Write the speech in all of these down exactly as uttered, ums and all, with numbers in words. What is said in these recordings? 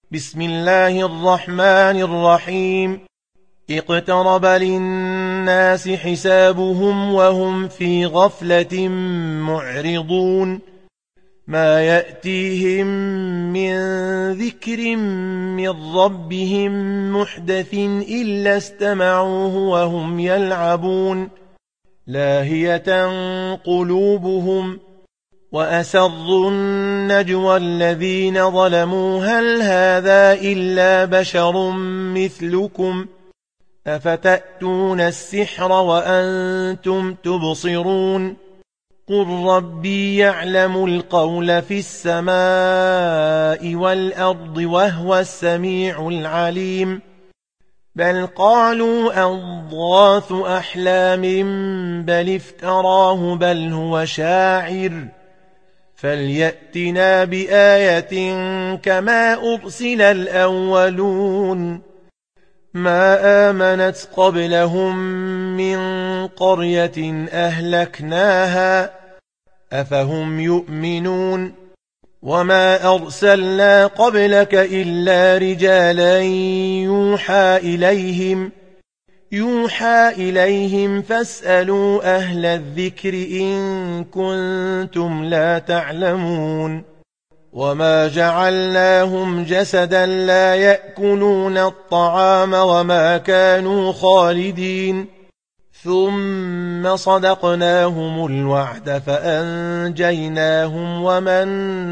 بسم الله الرحمن الرحيم. اقترب للناس حسابهم وهم في غفلة معرضون. ما يأتيهم من ذكر من ربهم محدث إلا استمعوه وهم يلعبون. لاهية قلوبهم وأسروا النجوى الذين ظلموا هل هذا إلا بشر مثلكم أفتأتون السحر وأنتم تبصرون. قل ربي يعلم القول في السماء والأرض وهو السميع العليم. بل قالوا أضغاث أحلام بل افتراه بل هو شاعر فليأتنا بآية كما أرسل الأولون. ما آمنت قبلهم من قرية أهلكناها أفهم يؤمنون. وما أرسلنا قبلك إلا رجالا يوحى إليهم يوحى إليهم فاسألوا أهل الذكر إن كنتم لا تعلمون. وما جعلناهم جسدا لا يأكلون الطعام وما كانوا خالدين. ثم صدقناهم الوعد فأنجيناهم ومن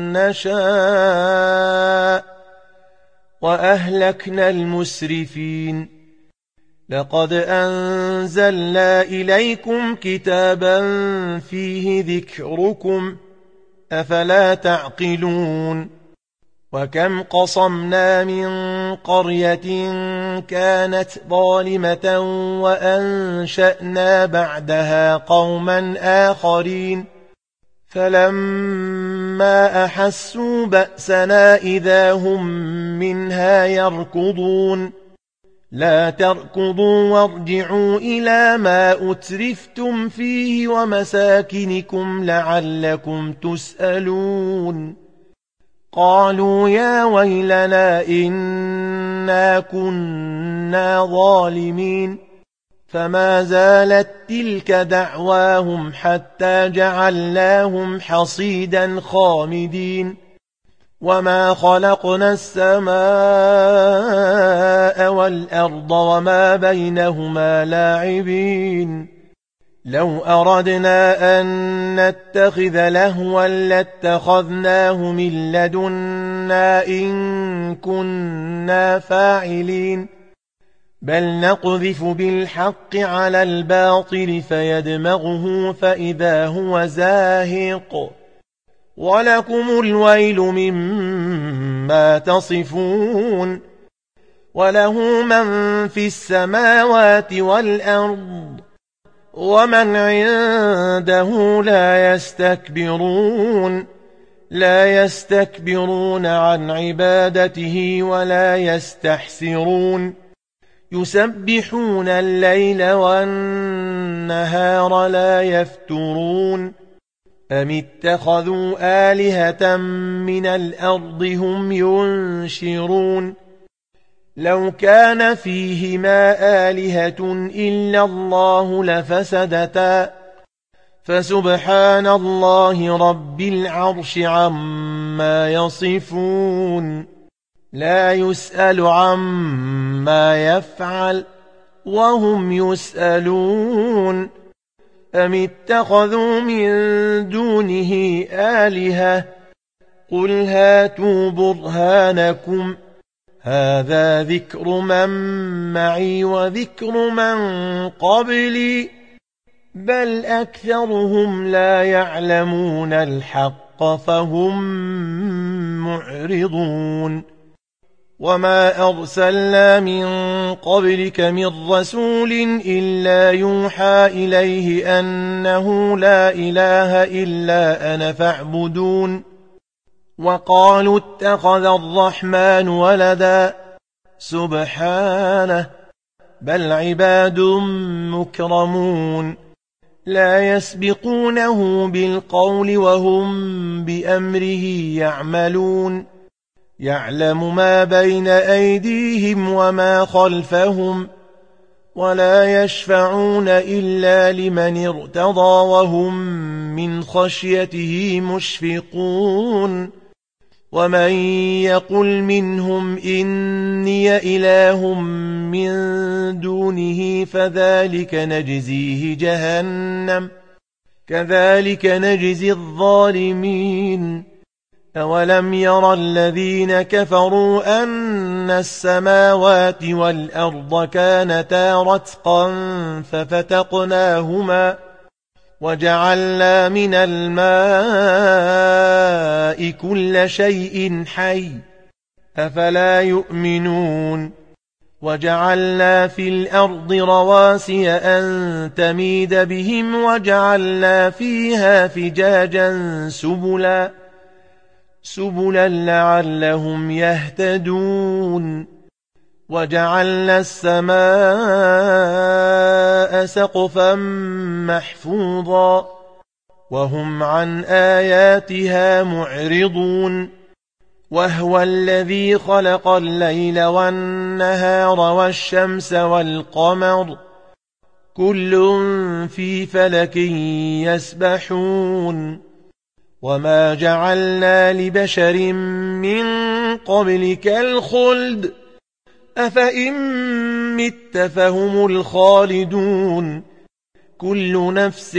نشاء وأهلكنا المسرفين. لقد أنزلنا إليكم كتابا فيه ذكركم أفلا تعقلون. وكم قصمنا من قرية كانت ظالمة وأنشأنا بعدها قوما آخرين فلما أحسوا بأسنا إذا هم منها يركضون. لا تركضوا وارجعوا إلى ما أترفتم فيه ومساكنكم لعلكم تسألون. قالوا يا ويلنا إنا كنا ظالمين. فما زالت تلك دعواهم حتى جعلناهم حصيدا خامدين. وما خلقنا السماء والأرض وما بينهما لاعبين. لو أردنا أن نتخذ لهوا لاتخذناه من لدنا إن كنا فاعلين. بل نقذف بالحق على الباطل فيدمغه فإذا هو زاهق. ولكم الويل مما تصفون. وله من في السماوات والأرض ومن عنده لا يستكبرون لا يستكبرون عن عبادته ولا يستحسرون. يسبحون الليل والنهار لا يفترون. أم اتخذوا آلهة من الأرض هم ينشرون. لو كان فيهما آلهة إلا الله لفسدتا فسبحان الله رب العرش عما يصفون. لا يسأل عما يفعل وهم يسألون. أم اتخذوا من دونه آلهة قل هاتوا برهانكم هذا ذكر من معي وذكر من قبلي بل أكثرهم لا يعلمون الحق فهم معرضون. وما أرسلنا من قبلك من رسول إلا يوحى إليه أنه لا إله إلا أنا فاعبدون. وقالوا اتخذ الرحمن ولدا سبحانه بل عباد مكرمون لا يسبقونه بالقول وهم بأمره يعملون. يعلم ما بين أيديهم وما خلفهم ولا يشفعون إلا لمن ارتضى وهم من خشيته مشفقون ومن يقل منهم إني إله من دونه فذلك نجزيه جهنم كذلك نجزي الظالمين أولم ير الذين كفروا أن السماوات والأرض كانتا رتقا ففتقناهما وجعلنا من الماء كل شيء حي أفلا يؤمنون وجعلنا في الأرض رواسي أن تميد بهم وجعلنا فيها فجاجا سبلا سبلا لعلهم يهتدون وجعلنا السماء سقفا محفوظا وهم عن آياتها معرضون وهو الذي خلق الليل والنهار والشمس والقمر كل في فلك يسبحون وما جعلنا لبشر من قبلك الخلد أفإن مت فهم الخالدون كل نفس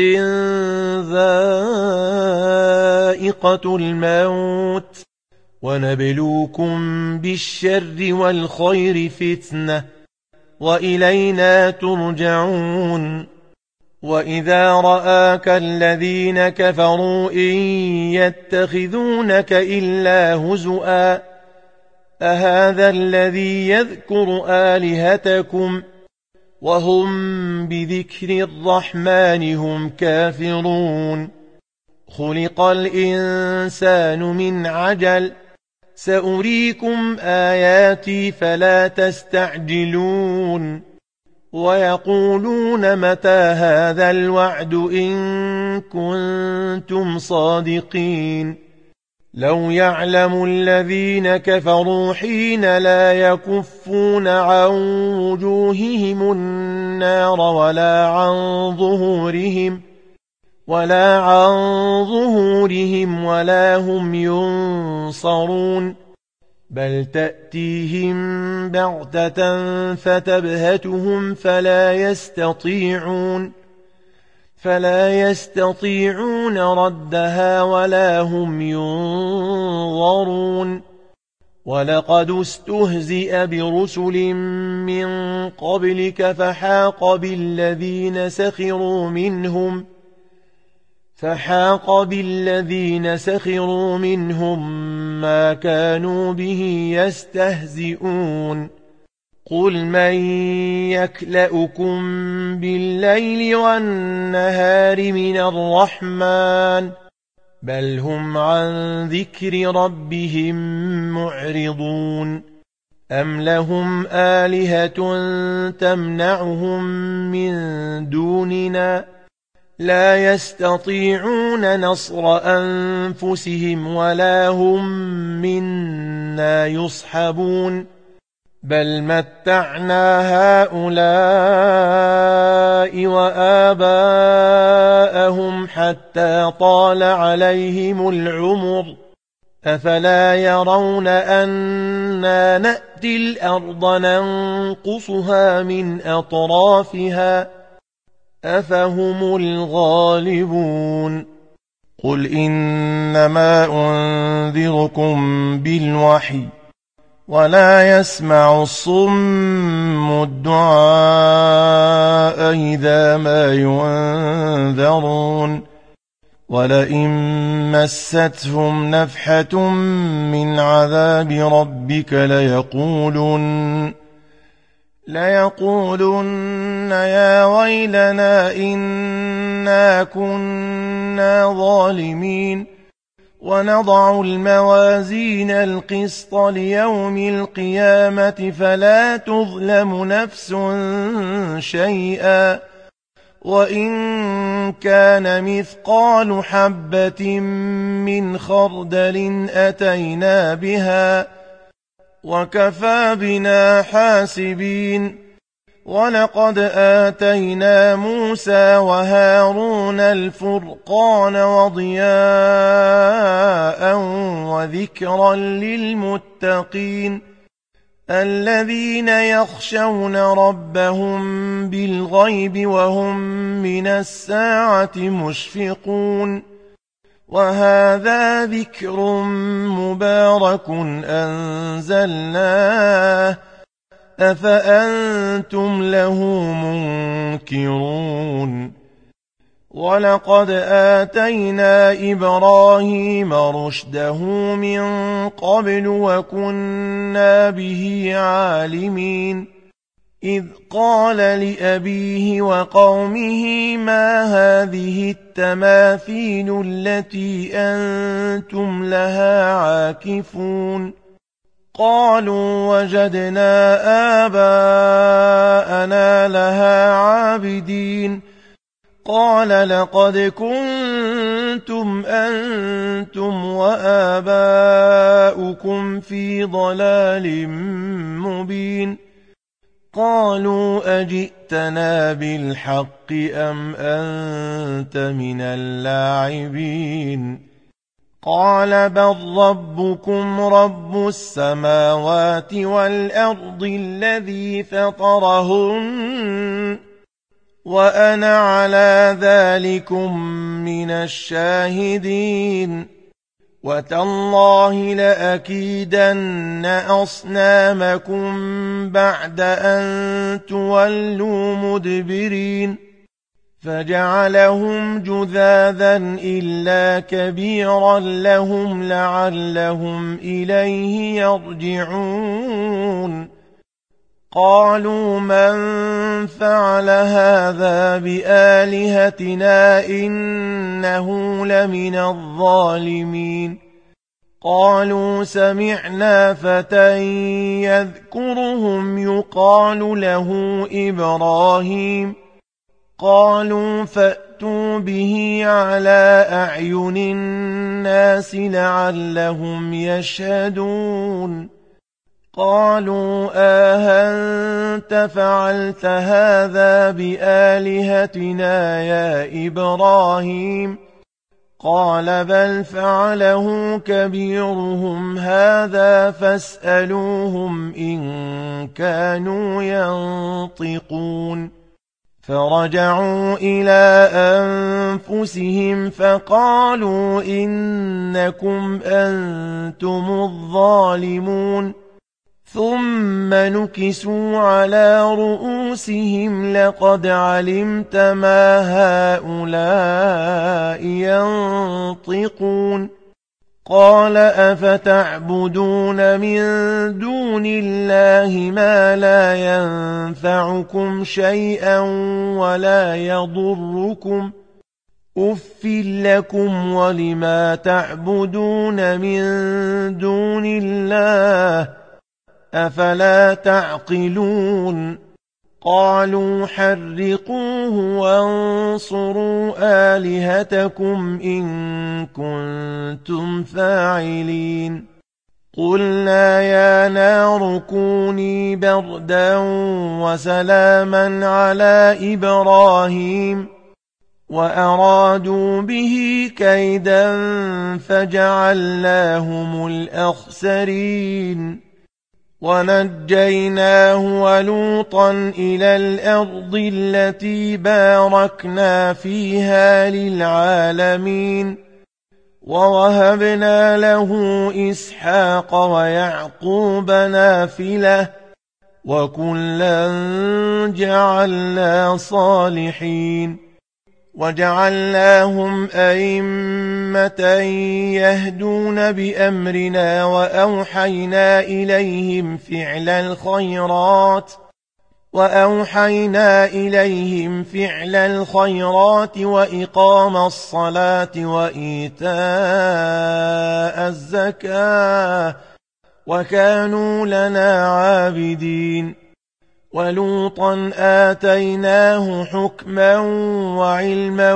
ذائقة الموت ونبلوكم بالشر والخير فتنة وإلينا ترجعون وإذا رآك الذين كفروا إن يتخذونك إلا هزؤا أهذا الذي يذكر آلهتكم وهم بذكر الرحمن هم كافرون خلق الإنسان من عجل سأريكم آياتي فلا تستعجلون ويقولون متى هذا الوعد إن كنتم صادقين لو يعلم الذين كفروا حين لا يكفون عن وجوههم النار ولا عن ظهورهم ولا عن ظهورهم ولا هم ينصرون بل تأتيهم بغتة فتبهتهم فلا يستطيعون فلا يستطيعون ردها ولا هم ينظرون ولقد استهزئ برسل من قبلك فحاق بالذين سخروا منهم فحاق بالذين سخروا منهم ما كانوا به يستهزئون قل من يكلأكم بالليل والنهار من الرحمن بل هم عن ذكر ربهم معرضون أم لهم آلهة تمنعهم من دوننا لا يستطيعون نصر أنفسهم ولا هم منا يصحبون بل متعنا هؤلاء وآباءهم حتى طال عليهم العمر أفلا يرون أنا نأتي الأرض ننقصها من أطرافها أفهم الغالبون قل إنما أنذركم بالوحي ولا يسمع الصم الدعاء إذا ما ينذرون ولئن مستهم نفحة من عذاب ربك ليقولن ليقولن يا ويلنا إنا كنا ظالمين ونضع الموازين القسط ليوم القيامة فلا تظلم نفس شيئا وإن كان مثقال حبة من خردل أتينا بها وكفى بنا حاسبين ولقد آتينا موسى وهارون الفرقان وضياء وذكرا للمتقين الذين يخشون ربهم بالغيب وهم من الساعة مشفقون وهذا ذكر مبارك أنزلناه أفأنتم له منكرون ولقد آتينا إبراهيم رشده من قبل وكنا به عالمين إذ قال لأبيه وقومه ما هذه التماثيل التي أنتم لها عاكفون قالوا وجدنا آباءنا لها عابدين قال لقد كنتم أنتم وآباؤكم في ضلال مبين قالوا أجئتنا بالحق أم أنت من اللاعبين قال بل ربكم رب السماوات والأرض الذي فطرهن وأنا على ذلكم من الشاهدين وتالله لأكيدن أصنامكم بعد أن تولوا مدبرين فجعلهم جذاذا إلا كبيرا لهم لعلهم إليه يرجعون قالوا من فعل هذا بآلهتنا إنه لمن الظالمين قالوا سمعنا فتى يذكرهم يقال له إبراهيم قالوا فأتوا به على أعين الناس لعلهم يشهدون قالوا آهنت فعلت هذا بآلهتنا يا إبراهيم قال بل فعله كبيرهم هذا فاسألوهم إن كانوا ينطقون فرجعوا إلى أنفسهم فقالوا إنكم أنتم الظالمون ثم نكسوا على رؤوسهم لقد علمت ما هؤلاء ينطقون قال أفتعبدون من دون الله ما لا ينفعكم شيئا ولا يضركم أف لكم ولما تعبدون من دون الله أفلا تعقلون قالوا حرقوه وانصروا آلهتكم إن كنتم فاعلين قلنا يا نار كوني بردا وسلاما على إبراهيم وأرادوا به كيدا فجعلناهم الأخسرين ونجيناه ولوطا إلى الأرض التي باركنا فيها للعالمين ووهبنا له إسحاق ويعقوب نافلة وكلا جعلنا صالحين وجعلناهم أئمة يهدون بأمرنا وأوحينا إليهم فعل الخيرات وأوحينا إليهم فعل الخيرات وإقام الصلاة وإيتاء الزكاة وكانوا لنا عابدين ولوطا آتيناه حكما وعلما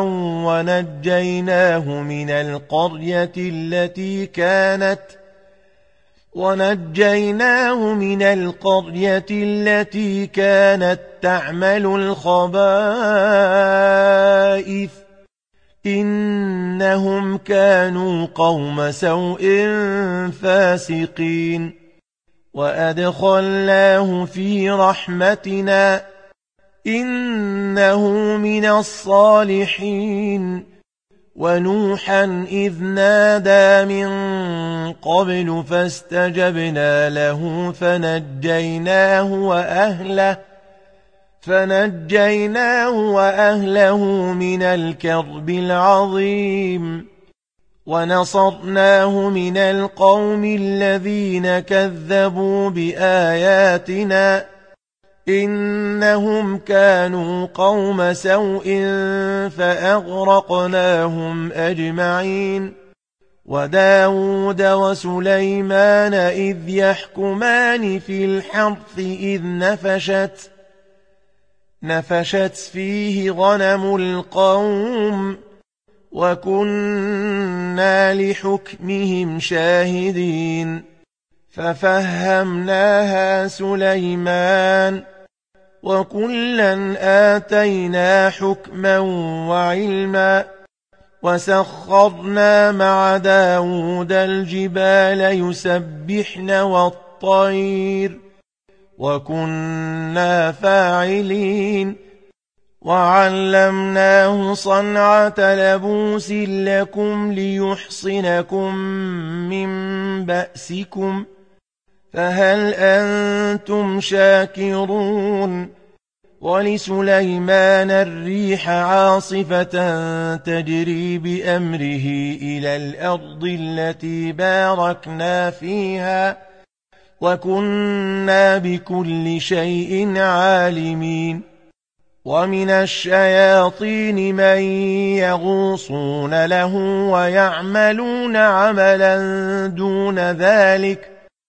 ونجيناه من القرية التي كانت ونجيناه من القرية التي كانت تعمل الخبائث إنهم كانوا قوم سوء فاسقين وأدخلناه في رحمتنا إنه من الصالحين ونوحا إذ نادى من قبل فاستجبنا له فنجيناه وأهله فنجيناه وأهله من الكرب العظيم ونصرناه من القوم الذين كذبوا بآياتنا إنهم كانوا قوم سوء فأغرقناهم أجمعين وداود وسليمان إذ يحكمان في الحرث إذ نفشت نفشت فيه غنم القوم وكنا لحكمهم شاهدين ففهمناها سليمان وكلا آتينا حكما وعلما وسخرنا مع داود الجبال يسبحن والطير وكنا فاعلين وعلمناه صنعة لبوس لكم ليحصنكم من بأسكم فهل أنتم شاكرون ولسليمان الريح عاصفة تجري بأمره إلى الأرض التي باركنا فيها وكنا بكل شيء عالمين ومن الشياطين من يغوصون له ويعملون عملا دون ذلك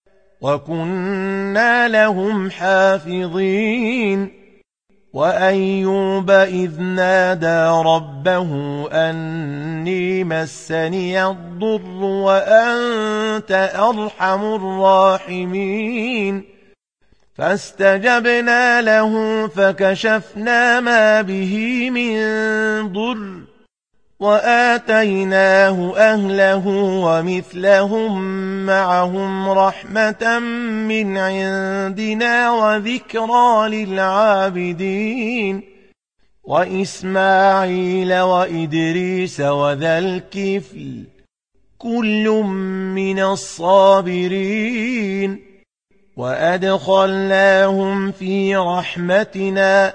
وكنا لهم حافظين وأيوب إذ نادى ربه أني مسني الضر وأنت أرحم الراحمين فاستجبنا له فكشفنا ما به من ضر وآتيناه أهله ومثلهم معهم رحمة من عندنا وذكرى للعابدين وإسماعيل وإدريس وذا الكفل كل من الصابرين وأدخلناهم في رحمتنا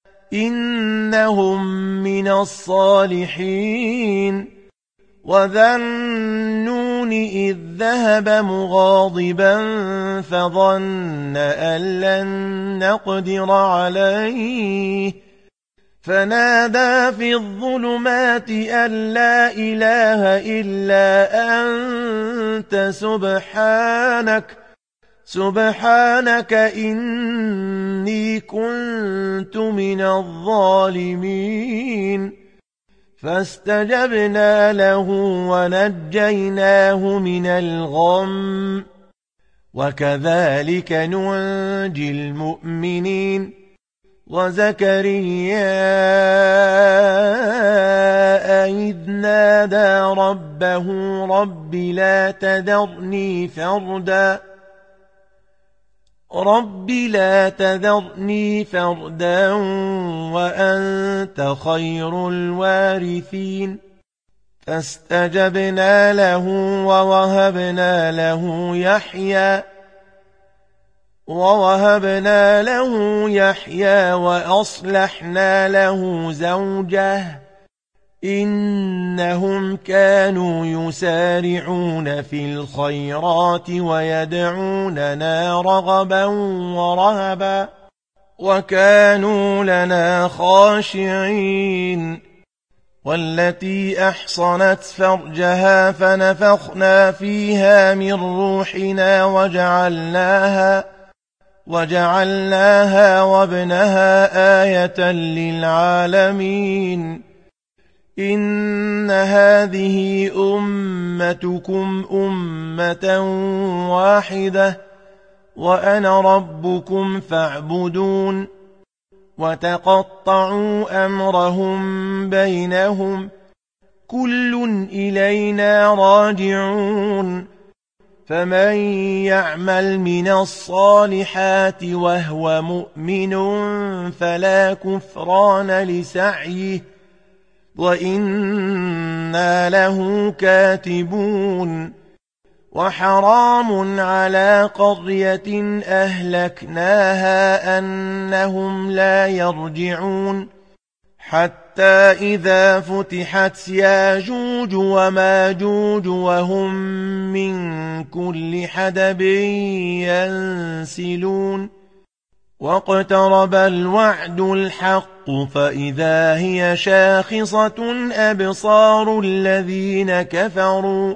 إنهم من الصالحين وذا النون إذ ذهب مغاضبا فظن أن لن نقدر عليه فنادى في الظلمات أن لا إله إلا أنت سبحانك سبحانك إني كنت من الظالمين فاستجبنا له ونجيناه من الغم وكذلك ننجي المؤمنين وزكريا إذ نادى ربه رب لا تذرني فردا رب لا تذرني فردا وأنت خير الوارثين فاستجبنا له ووهبنا له يحيى ووهبنا له يحيى وأصلحنا له زوجه إنهم كانوا يسارعون في الخيرات ويدعوننا رغبا ورهبا وكانوا لنا خاشعين والتي أحصنت فرجها فنفخنا فيها من روحنا وجعلناها وجعلناها وابنها آية للعالمين إن هذه أمتكم أمة واحدة وأنا ربكم فاعبدون وتقطعوا أمرهم بينهم كل إلينا راجعون فمن يعمل من الصالحات وهو مؤمن فلا كفران لسعيه وإنا له كاتبون وحرام على قرية أهلكناها أنهم لا يرجعون حتى إذا فتحت ياجوج وماجوج وهم من كل حدب ينسلون واقترب الوعد الحق فإذا هي شاخصة أبصار الذين كفروا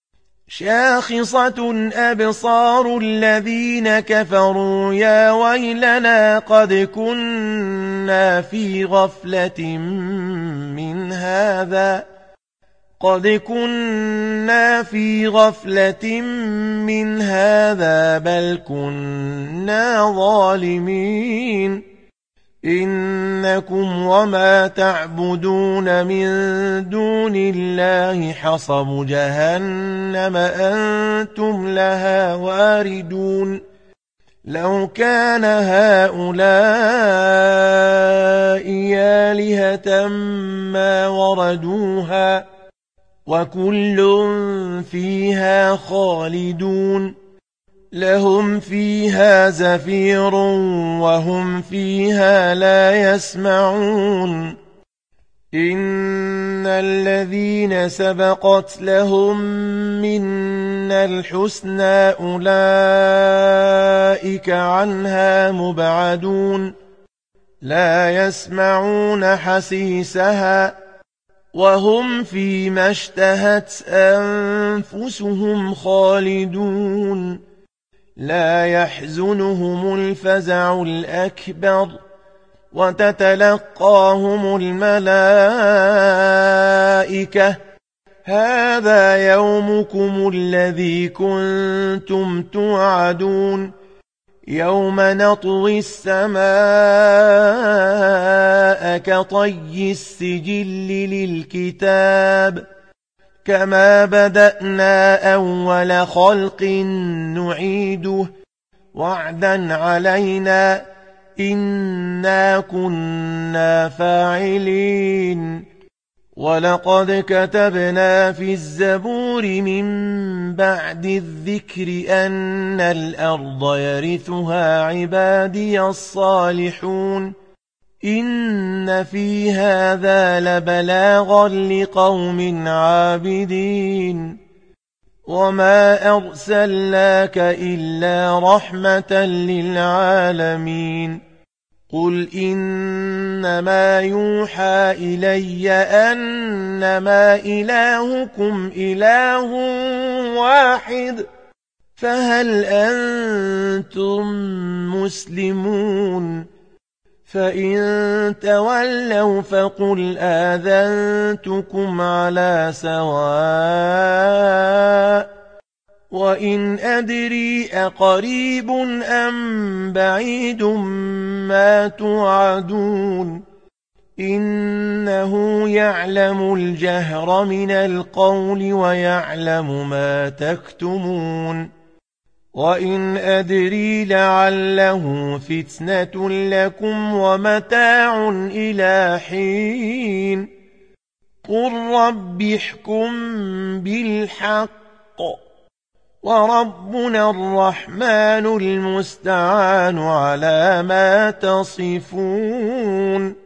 شاخصة أبصار الذين كفروا يا ويلنا قد كنا في غفلة من هذا قد كنا في غفلة من هذا بل كنا ظالمين إنكم وما تعبدون من دون الله حصب جهنم أنتم لها واردون لو كان هؤلاء آلهة ما وردوها وكل فيها خالدون لهم فيها زفير وهم فيها لا يسمعون إن الذين سبقت لهم منا الحسنى أولئك عنها مبعدون لا يسمعون حسيسها وهم فيما اشتهت أنفسهم خالدون لا يحزنهم الفزع الأكبر وتتلقاهم الملائكة هذا يومكم الذي كنتم توعدون يوم نطوي السماء كطي السجل للكتاب كما بدأنا أول خلق نعيده وعدا علينا إنا كنا فاعلين ولقد كتبنا في الزبور من بعد الذكر أن الأرض يرثها عبادي الصالحون إن في هذا لبلاغا لقوم عابدين وما أرسلناك إلا رحمة للعالمين قل إنما يوحى إلي أنما إلهكم إله واحد فهل أنتم مسلمون فإن تولوا فقل آذنتكم على سواء وإن أدري أقريب أم بعيد ما توعدون إنه يعلم الجهر من القول ويعلم ما تكتمون وإن أدري لعله فتنة لكم ومتاع إلى حين قل رب احكم بالحق وربنا الرحمن المستعان على ما تصفون.